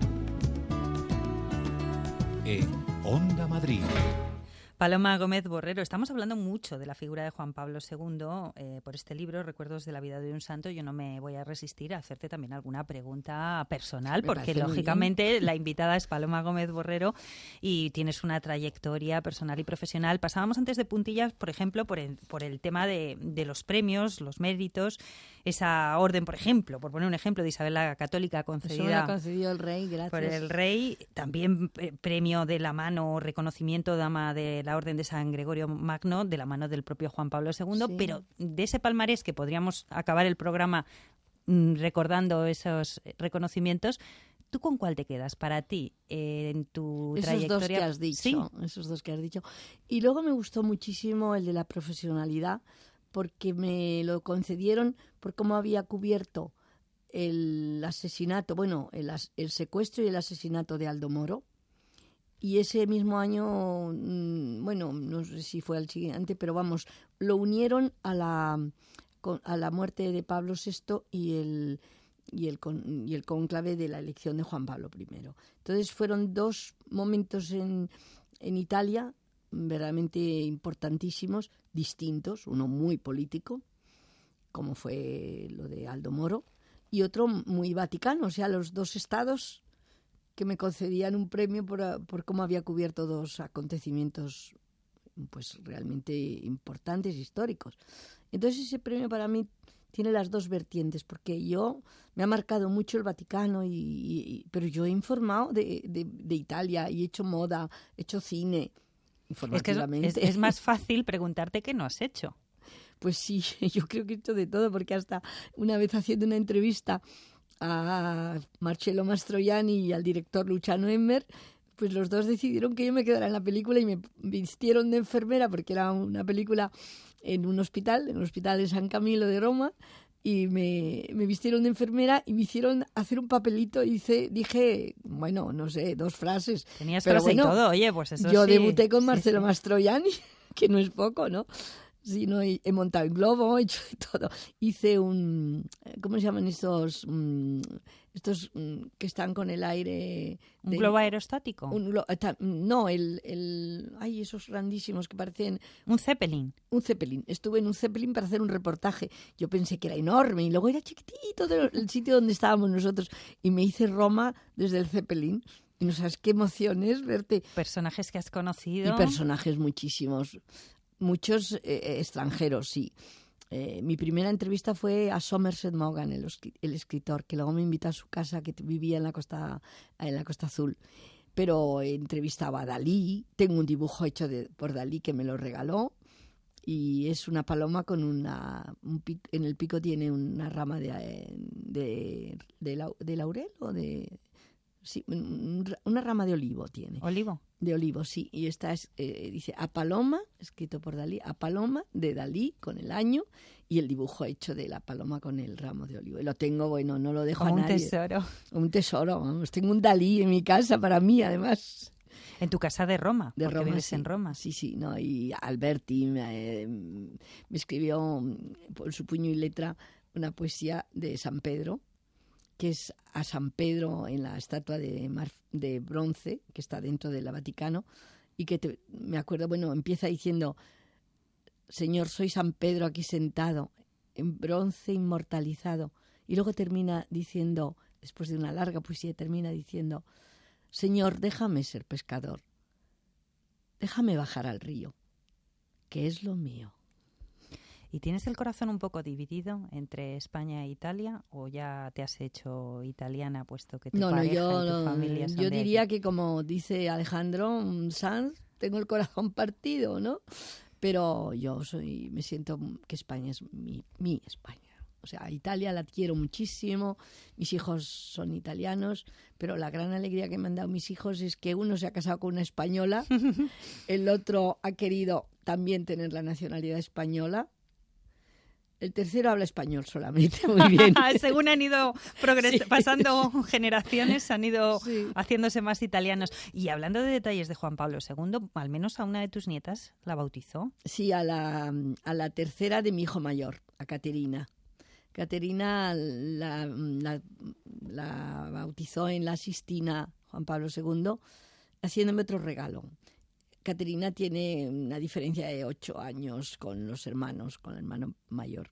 Speaker 1: En Onda Madrid.
Speaker 2: Paloma Gómez Borrero, estamos hablando mucho de la figura de Juan Pablo II por este libro, Recuerdos de la vida de un santo. Yo no me voy a resistir a hacerte también alguna pregunta personal, porque lógicamente la invitada es Paloma Gómez Borrero y tienes una trayectoria personal y profesional. Pasábamos antes de puntillas, por ejemplo, por el tema de los premios, los méritos, esa orden, por ejemplo, por poner un ejemplo, de Isabel la Católica concedida.
Speaker 3: Eso me lo ha concedido el rey, gracias.
Speaker 2: Por el rey, también premio de la mano, reconocimiento dama de la Orden de San Gregorio Magno, de la mano del propio Juan Pablo II, sí. Pero de ese palmarés, que podríamos acabar el programa recordando esos reconocimientos, ¿tú con cuál te quedas para ti en tu trayectoria?
Speaker 3: Esos dos que has dicho, ¿sí? Esos dos que has dicho. Y luego me gustó muchísimo el de la profesionalidad, porque me lo concedieron por cómo había cubierto el asesinato, el secuestro y el asesinato de Aldo Moro. Y ese mismo año, no sé si fue al siguiente, pero vamos, lo unieron a la muerte de Pablo VI y el cónclave de la elección de Juan Pablo I. Entonces fueron dos momentos en Italia verdaderamente importantísimos, distintos, uno muy político, como fue lo de Aldo Moro, y otro muy vaticano, o sea, los dos estados que me concedían un premio por cómo había cubierto dos acontecimientos pues realmente importantes, históricos. Entonces ese premio para mí tiene las dos vertientes, porque me ha marcado mucho el Vaticano, pero yo he informado de Italia y he hecho moda, he hecho cine, informativamente.
Speaker 2: Es que es más fácil preguntarte qué no has hecho.
Speaker 3: Pues sí, yo creo que he hecho de todo, porque hasta una vez haciendo una entrevista a Marcello Mastroianni y al director Luciano Emmer, pues los dos decidieron que yo me quedara en la película y me vistieron de enfermera, porque era una película en un hospital, de San Camilo de Roma, y me vistieron de enfermera y me hicieron hacer un papelito y dije, no sé, dos frases.
Speaker 2: Tenías frase y todo, oye, pues eso
Speaker 3: yo
Speaker 2: sí.
Speaker 3: debuté con Marcello Mastroianni, que no es poco, ¿no? Sí, no, he montado en globo, he hecho todo. Hice ¿cómo se llaman estos que están con el aire?
Speaker 2: ¿Un globo aerostático?
Speaker 3: Esos grandísimos que parecen...
Speaker 2: ¿Un Zeppelin?
Speaker 3: Un Zeppelin. Estuve en un Zeppelin para hacer un reportaje. Yo pensé que era enorme y luego era chiquitito el sitio donde estábamos nosotros. Y me hice Roma desde el Zeppelin. Y no sabes qué emoción es verte.
Speaker 2: Personajes que has conocido.
Speaker 3: Y personajes muchísimos. Muchos extranjeros, sí. Mi primera entrevista fue a Somerset Maugham, el escritor, que luego me invitó a su casa, que vivía en la Costa Azul. Pero entrevistaba a Dalí. Tengo un dibujo hecho por Dalí que me lo regaló. Y es una paloma con en el pico tiene una rama de laurel o de... Sí, una rama de olivo tiene.
Speaker 2: ¿Olivo?
Speaker 3: De olivo, sí. Y esta dice a paloma, escrito por Dalí, a paloma de Dalí con el año y el dibujo hecho de la paloma con el ramo de olivo. Y lo tengo, bueno, no lo dejo a nadie.
Speaker 2: Un tesoro.
Speaker 3: Un tesoro, vamos. Tengo un Dalí en mi casa para mí, además.
Speaker 2: En tu casa de Roma,
Speaker 3: de
Speaker 2: porque
Speaker 3: Roma,
Speaker 2: vives
Speaker 3: sí.
Speaker 2: en Roma.
Speaker 3: Sí, no, y Alberti me escribió por su puño y letra una poesía de San Pedro, que es a San Pedro en la estatua de bronce que está dentro del Vaticano, y que me acuerdo, bueno, empieza diciendo: Señor, soy San Pedro aquí sentado, en bronce inmortalizado, y luego termina diciendo, después de una larga poesía, termina diciendo: Señor, déjame ser pescador, déjame bajar al río, que es lo mío.
Speaker 2: ¿Y tienes el corazón un poco dividido entre España e Italia, o ya te has hecho italiana puesto que tu pareja y tu familia son
Speaker 3: yo
Speaker 2: de
Speaker 3: diría
Speaker 2: allí?
Speaker 3: que, como dice Alejandro Sanz, tengo el corazón partido, ¿no? Pero yo me siento que España es mi España. O sea, Italia la quiero muchísimo, mis hijos son italianos, pero la gran alegría que me han dado mis hijos es que uno se ha casado con una española, el otro ha querido también tener la nacionalidad española, el tercero habla español solamente, muy bien.
Speaker 2: Según han ido pasando generaciones, han ido haciéndose más italianos. Y hablando de detalles de Juan Pablo II, al menos a una de tus nietas la bautizó.
Speaker 3: Sí, a la tercera de mi hijo mayor, a Caterina. Caterina la bautizó en la Sistina Juan Pablo II, haciéndome otro regalo. Caterina tiene una diferencia de 8 años con los hermanos, con el hermano mayor.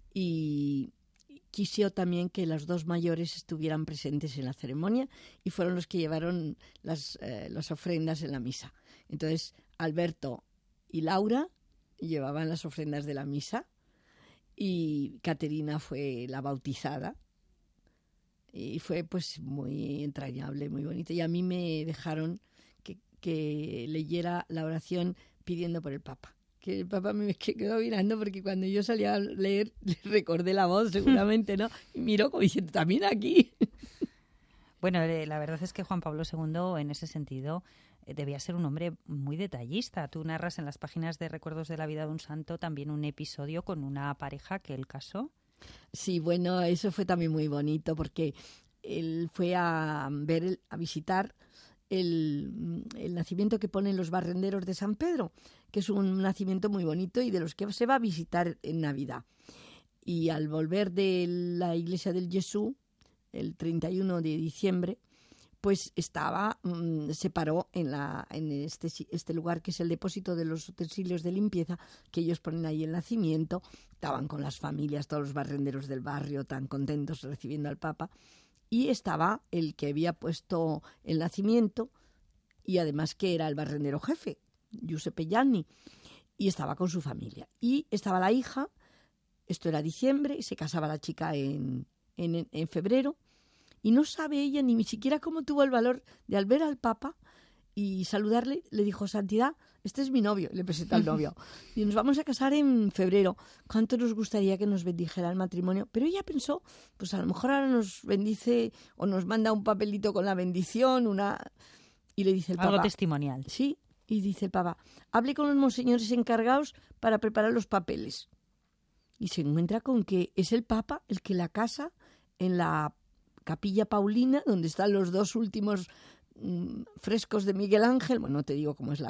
Speaker 3: Y quiso también que los dos mayores estuvieran presentes en la ceremonia y fueron los que llevaron las ofrendas en la misa. Entonces, Alberto y Laura llevaban las ofrendas de la misa y Caterina fue la bautizada. Y fue pues muy entrañable, muy bonito. Y a mí me dejaron que leyera la oración pidiendo por el Papa. Que el Papa me quedó mirando porque cuando yo salía a leer le recordé la voz seguramente, ¿no? Y miró como diciendo, también aquí.
Speaker 2: Bueno, la verdad es que Juan Pablo II en ese sentido debía ser un hombre muy detallista. Tú narras en las páginas de Recuerdos de la vida de un santo también un episodio con una pareja que él casó.
Speaker 3: Sí, bueno, eso fue también muy bonito porque él fue a visitar el nacimiento que ponen los barrenderos de San Pedro, que es un nacimiento muy bonito y de los que se va a visitar en Navidad. Y al volver de la iglesia del Jesús, el 31 de diciembre, pues se paró en este lugar que es el depósito de los utensilios de limpieza que ellos ponen ahí el nacimiento. Estaban con las familias, todos los barrenderos del barrio tan contentos recibiendo al Papa. Y estaba el que había puesto el nacimiento y además que era el barrendero jefe, Giuseppe Gianni, y estaba con su familia. Y estaba la hija, esto era diciembre, y se casaba la chica en febrero, y no sabe ella ni siquiera cómo tuvo el valor de, al ver al Papa y saludarle, le dijo: Santidad, este es mi novio, le presentó al novio, y nos vamos a casar en febrero, ¿cuánto nos gustaría que nos bendijera el matrimonio? Pero ella pensó, pues a lo mejor ahora nos bendice o nos manda un papelito con la bendición, y le dice el Papa...
Speaker 2: Algo testimonial.
Speaker 3: Sí, y dice el Papa: hable con los monseñores encargados para preparar los papeles. Y se encuentra con que es el Papa el que la casa en la Capilla Paulina, donde están los dos últimos frescos de Miguel Ángel. Bueno, no te digo cómo es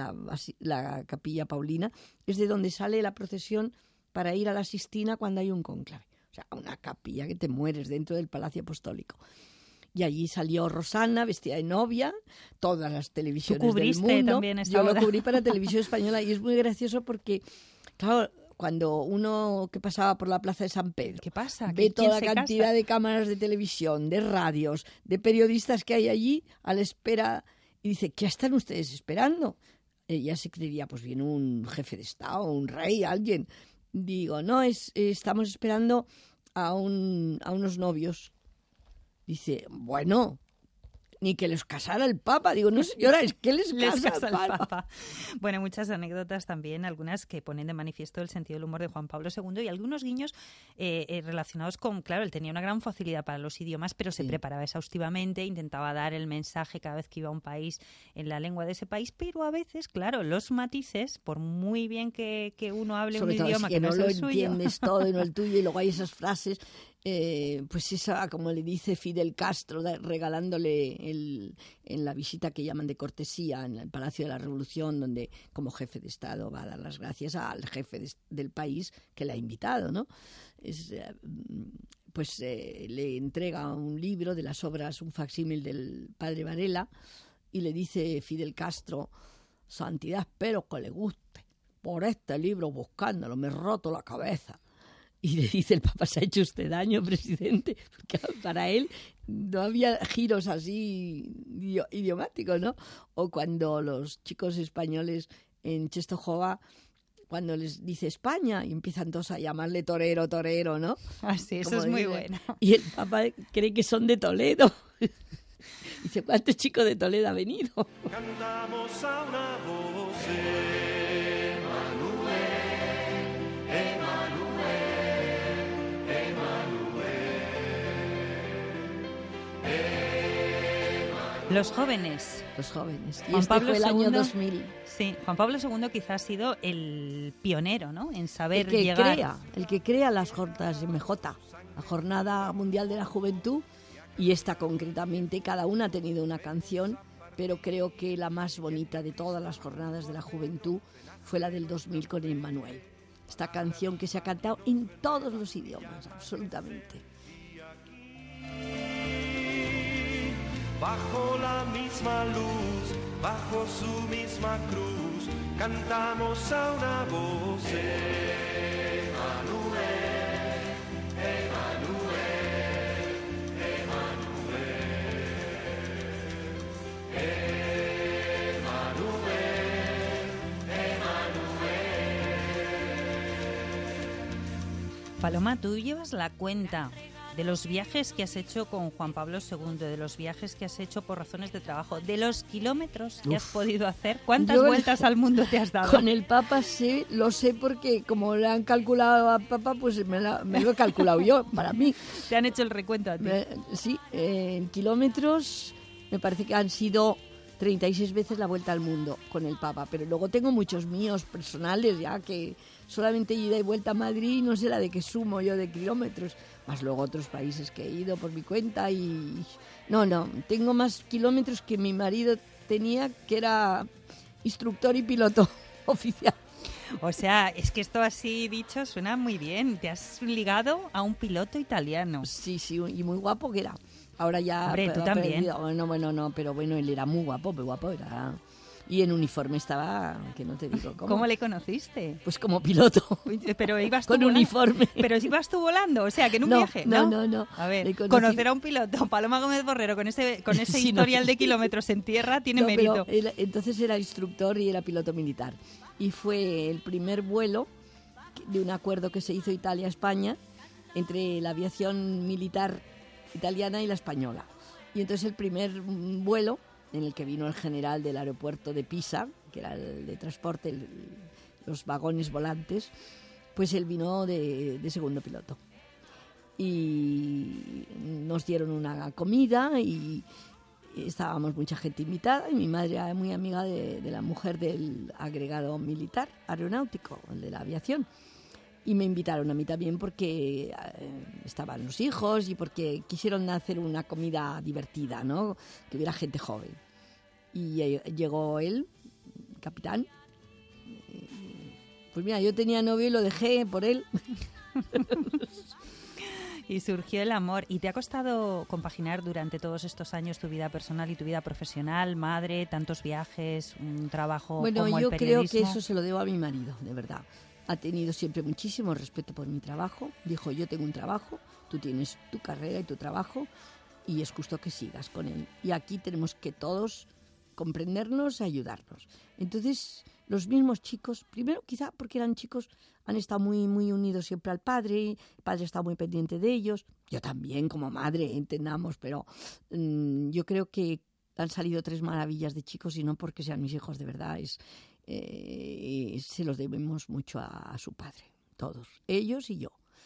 Speaker 3: la Capilla Paulina, es de donde sale la procesión para ir a la Sistina cuando hay un cónclave. O sea, una capilla que te mueres dentro del Palacio Apostólico. Y allí salió Rosana, vestida de novia, todas las televisiones del mundo.
Speaker 2: También esa
Speaker 3: Yo
Speaker 2: boda.
Speaker 3: lo cubrí para Televisión Española y es muy gracioso porque, claro, cuando uno que pasaba por la Plaza de San Pedro
Speaker 2: ¿Qué pasa?
Speaker 3: ve
Speaker 2: ¿Quién
Speaker 3: toda
Speaker 2: se
Speaker 3: la cantidad
Speaker 2: casa?
Speaker 3: de cámaras de televisión, de radios, de periodistas que hay allí a la espera, y dice, ¿qué están ustedes esperando? Ella se creería, pues viene un jefe de Estado, un rey, alguien. Digo, no, estamos esperando a unos novios. Dice, bueno, ni que les casara el Papa. Digo, no señora, es que les casa el Papa.
Speaker 2: Bueno, muchas anécdotas también, algunas que ponen de manifiesto el sentido del humor de Juan Pablo II y algunos guiños relacionados con, claro, él tenía una gran facilidad para los idiomas, pero se preparaba exhaustivamente, intentaba dar el mensaje cada vez que iba a un país en la lengua de ese país, pero a veces, claro, los matices, por muy bien que uno hable
Speaker 3: sobre
Speaker 2: un
Speaker 3: todo
Speaker 2: idioma
Speaker 3: si
Speaker 2: que no es
Speaker 3: lo
Speaker 2: el suyo.
Speaker 3: entiendes todo y no el tuyo, y luego hay esas frases, pues esa, como le dice Fidel Castro, regalándole en la visita que llaman de cortesía en el Palacio de la Revolución, donde como jefe de Estado va a dar las gracias al jefe del país que le ha invitado, ¿no? Le entrega un libro de las obras, un facsímil del padre Varela, y le dice Fidel Castro, santidad, espero que le guste. Por este libro buscándolo me he roto la cabeza. Y le dice el Papa, ¿se ha hecho usted daño, presidente? Porque para él no había giros así idiomáticos, ¿no? O cuando los chicos españoles en Czestochowa, cuando les dice España, y empiezan todos a llamarle torero, torero, ¿no?
Speaker 2: Ah, sí, eso
Speaker 3: Como
Speaker 2: es muy
Speaker 3: dice,
Speaker 2: bueno.
Speaker 3: Y el Papa cree que son de Toledo. Dice, ¿cuántos chicos de Toledo ha venido?
Speaker 10: Cantamos a una voz,
Speaker 2: Los jóvenes.
Speaker 3: Los jóvenes. Y
Speaker 2: Juan
Speaker 3: este
Speaker 2: Pablo
Speaker 3: fue el año
Speaker 2: II,
Speaker 3: 2000.
Speaker 2: Sí, Juan Pablo II quizás ha sido el pionero, ¿no? En saber
Speaker 3: El que crea las jornadas MJ, la Jornada Mundial de la Juventud, y esta concretamente, cada una ha tenido una canción, pero creo que la más bonita de todas las jornadas de la juventud fue la del 2000 con Emmanuel. Esta canción que se ha cantado en todos los idiomas, absolutamente.
Speaker 10: bajo la misma luz, bajo su misma cruz, cantamos a una voz. Emmanuel, Emmanuel,
Speaker 2: Paloma, tú llevas la cuenta de los viajes que has hecho con Juan Pablo II, de los viajes que has hecho por razones de trabajo, de los kilómetros que has podido hacer. ¿Cuántas vueltas al mundo te has dado?
Speaker 3: Con el Papa sí, lo sé porque como le han calculado al Papa, pues me lo he calculado yo, para mí.
Speaker 2: Te han hecho el recuento a ti.
Speaker 3: Sí, en kilómetros me parece que han sido 36 veces la vuelta al mundo con el Papa, pero luego tengo muchos míos personales ya que solamente ida y vuelta a Madrid, no sé la de qué sumo yo de kilómetros, más luego otros países que he ido por mi cuenta y... No, tengo más kilómetros que mi marido tenía, que era instructor y piloto oficial.
Speaker 2: O sea, es que esto así dicho suena muy bien. Te has ligado a un piloto italiano.
Speaker 3: Sí, y muy guapo que era. Ahora ya...
Speaker 2: Hombre, tú también.
Speaker 3: No, pero bueno, él era muy guapo, era... Y en uniforme estaba, que no te digo cómo.
Speaker 2: ¿Cómo le conociste?
Speaker 3: Pues como piloto.
Speaker 2: Pero ibas tú
Speaker 3: con
Speaker 2: volando.
Speaker 3: Uniforme.
Speaker 2: Pero ibas tú volando, o sea, que en un viaje.
Speaker 3: No.
Speaker 2: A ver, conocer a un piloto, Paloma Gómez Borrero, con ese sí, historial de kilómetros en tierra, tiene mérito.
Speaker 3: Pero entonces era instructor y era piloto militar. Y fue el primer vuelo de un acuerdo que se hizo Italia-España entre la aviación militar italiana y la española. Y entonces el primer vuelo en el que vino el general del aeropuerto de Pisa, que era el de transporte, los vagones volantes, pues él vino de segundo piloto. Y nos dieron una comida y estábamos mucha gente invitada, y mi madre era muy amiga de la mujer del agregado militar aeronáutico, el de la aviación. Y me invitaron a mí también porque estaban los hijos y porque quisieron hacer una comida divertida, ¿no? Que hubiera gente joven. Y llegó él, capitán. Pues mira, yo tenía novio y lo dejé por él.
Speaker 2: Y surgió el amor. ¿Y te ha costado compaginar durante todos estos años tu vida personal y tu vida profesional, madre, tantos viajes, un trabajo como el periodismo?
Speaker 3: Bueno, yo creo que eso se lo debo a mi marido, de verdad. ha tenido siempre muchísimo respeto por mi trabajo. Dijo, yo tengo un trabajo, tú tienes tu carrera y tu trabajo y es justo que sigas con él. Y aquí tenemos que todos comprendernos y ayudarnos. Entonces, los mismos chicos, primero quizá porque eran chicos, han estado muy, muy unidos siempre al padre, el padre está muy pendiente de ellos, yo también como madre, entendamos, pero yo creo que han salido 3 maravillas de chicos y no porque sean mis hijos, de verdad, se los debemos mucho a su padre, todos, ellos y yo.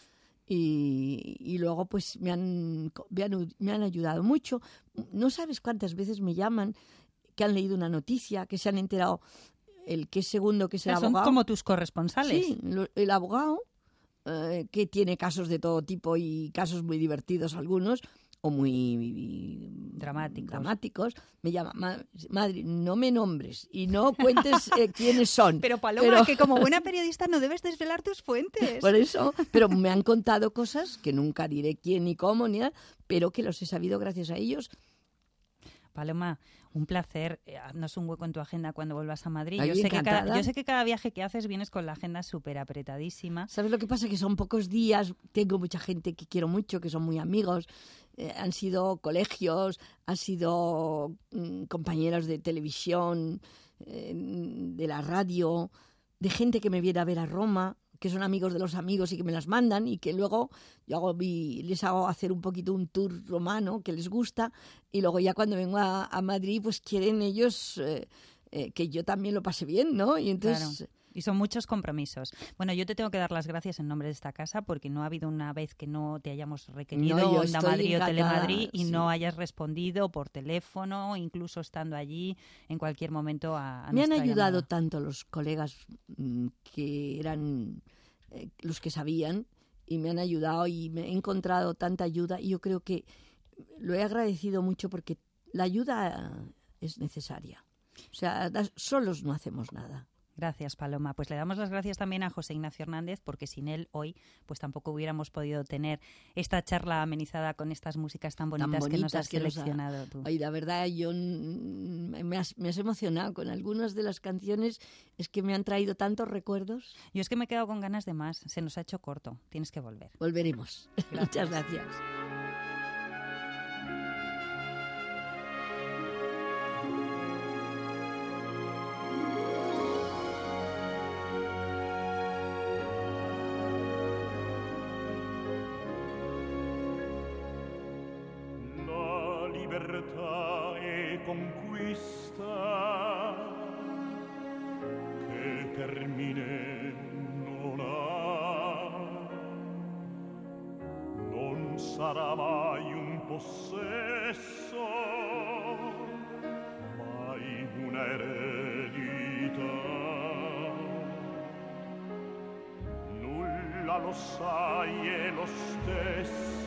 Speaker 3: Y luego pues me han ayudado mucho. No sabes cuántas veces me llaman que han leído una noticia, que se han enterado el que es segundo, que es el abogado.
Speaker 2: Son como tus corresponsales.
Speaker 3: Sí, el abogado, que tiene casos de todo tipo y casos muy divertidos algunos, o muy dramáticos, me llama, madre, no me nombres y no cuentes quiénes son.
Speaker 2: Pero Paloma, que como buena periodista no debes desvelar tus fuentes.
Speaker 3: Por eso, pero me han contado cosas que nunca diré quién ni cómo, ni nada, pero que los he sabido gracias a ellos.
Speaker 2: Paloma, un placer. Haznos un hueco en tu agenda cuando vuelvas a Madrid.
Speaker 3: Yo sé
Speaker 2: que cada viaje que haces vienes con la agenda súper apretadísima.
Speaker 3: ¿Sabes lo que pasa? Que son pocos días, tengo mucha gente que quiero mucho, que son muy amigos, han sido colegios, han sido compañeros de televisión, de la radio, de gente que me viene a ver a Roma, que son amigos de los amigos y que me las mandan y que luego yo les hago hacer un poquito un tour romano que les gusta y luego ya cuando vengo a Madrid pues quieren ellos que yo también lo pase bien, ¿no? Y entonces...
Speaker 2: Claro. Y son muchos compromisos. Bueno, yo te tengo que dar las gracias en nombre de esta casa porque no ha habido una vez que no te hayamos requerido Onda Madrid o Telemadrid y no hayas respondido por teléfono, incluso estando allí en cualquier momento a
Speaker 3: Me han
Speaker 2: nuestra
Speaker 3: ayudado
Speaker 2: llamada.
Speaker 3: tanto los colegas que eran los que sabían y me han ayudado y me he encontrado tanta ayuda y yo creo que lo he agradecido mucho porque la ayuda es necesaria. O sea, solos no hacemos nada.
Speaker 2: Gracias, Paloma. Pues le damos las gracias también a José Ignacio Hernández, porque sin él hoy pues tampoco hubiéramos podido tener esta charla amenizada con estas músicas tan bonitas que nos has seleccionado tú.
Speaker 3: Ay, la verdad, me has emocionado con algunas de las canciones, es que me han traído tantos recuerdos.
Speaker 2: Yo es que me he quedado con ganas de más, se nos ha hecho corto, tienes que volver.
Speaker 3: Volveremos. Muchas gracias.
Speaker 10: Libertà e conquista che termine non ha, non sarà mai un possesso, mai un'eredità. Nulla lo sai è lo stesso.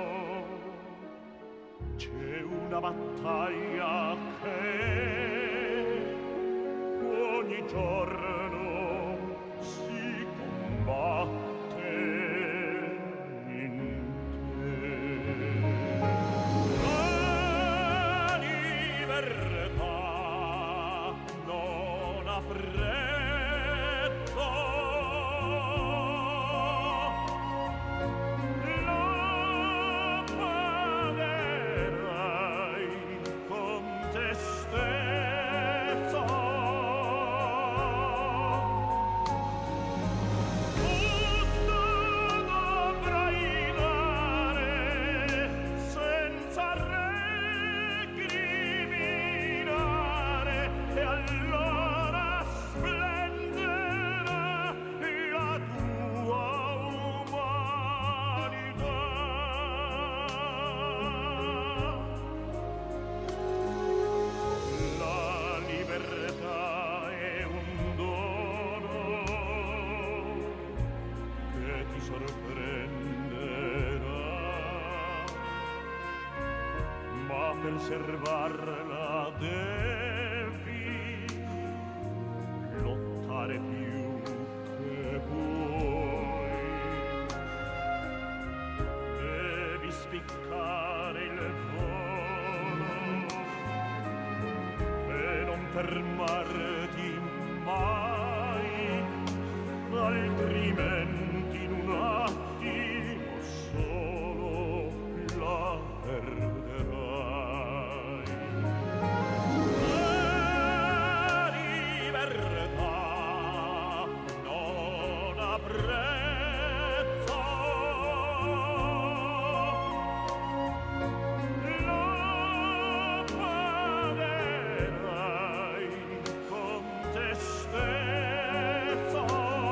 Speaker 10: C'è una battaglia che ogni giorno si combatte in te. La libertà non ha prezzo. Per servarla devi lottare più che puoi, devi spiccare il volo e non fermarti mai, altri tristezza.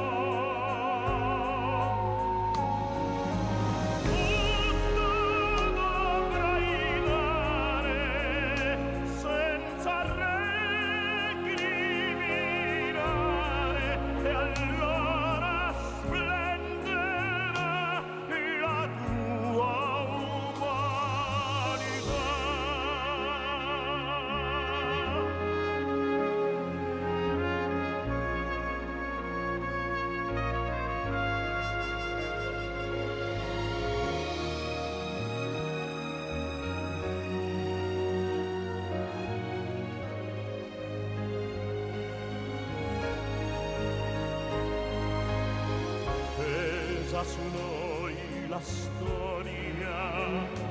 Speaker 10: Tutto dovrai dare senza recriminare, e allora splenderà la tua umanità. Pesa su noi la storia